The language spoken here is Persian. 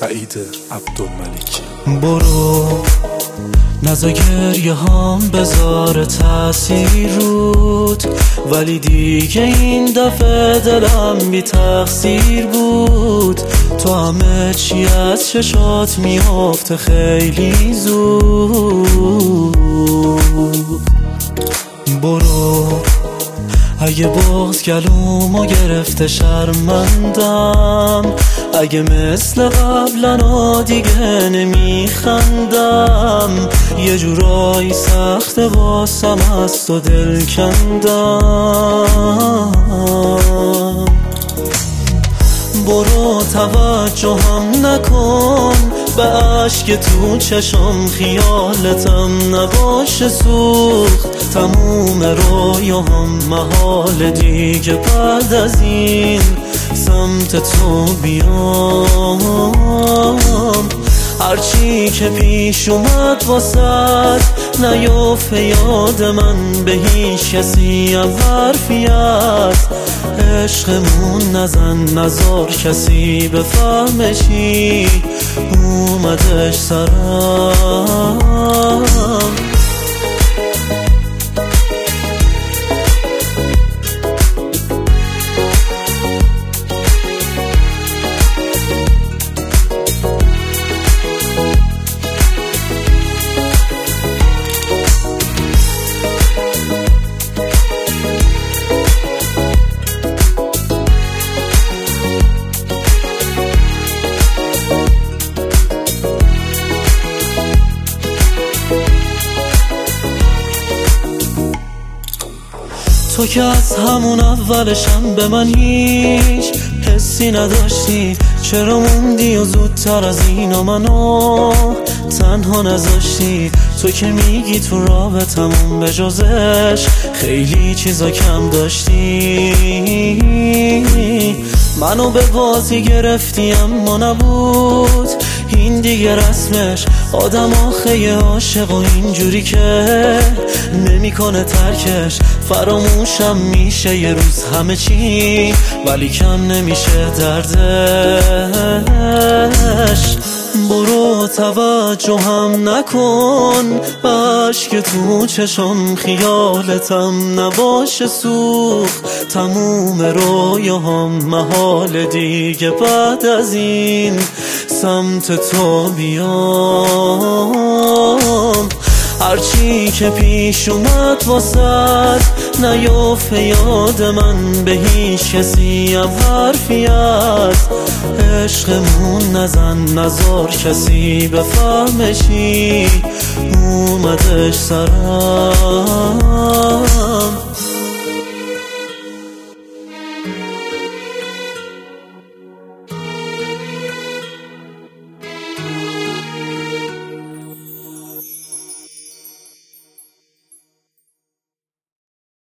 سعید عبدالملکی. برو نزا گریه هام بذاره تأثیر رود، ولی دیگه این دفعه دلم بی تقصیر بود. تو همه چی از چشات میافته خیلی زود. برو اگه بغض گلومو گرفته شرمندم، اگه مثل قبلا دیگه نمیخندم، یه جورایی سخت واسم از تو دل کندم. برو توجهم نکن به عشق تو چشم، خیالتم نباشه سوخت تموم رویاهم محال دیگه بعد از این سمت تو بیام. هرچی که پیش اومد واسد نیافته یاد من، به هیچ کسی هم حرفی از عشقمون نزن، نزار کسی بفهمه چی اومدش سرم. تو که از همون اولشم به من هیچ حسی نداشتی، چرا موندی و زودتر از اینا منو تنها نذاشتی؟ تو که میگی تو رابطمون به جزش خیلی چیزا کم داشتی. منو به بازی گرفتی اما نبود این دیگه رسمش، آدم آخه عاشق و اینجوری که نمیکنه ترکش، فراموشم میشه یه روز همه چی ولی کم نمیشه دردش. برو توجهم نکن به عشق تو چشم، خیالتم نباشه سوخت تموم رویاهم محال دیگه بعد از این سمت تو بیام. هرچی که پیش اومد واسد نیافته یاد من، به هیچ کسی هم حرفی از عشقمون نزن، نزار کسی بفهمه چی اومدش سرم.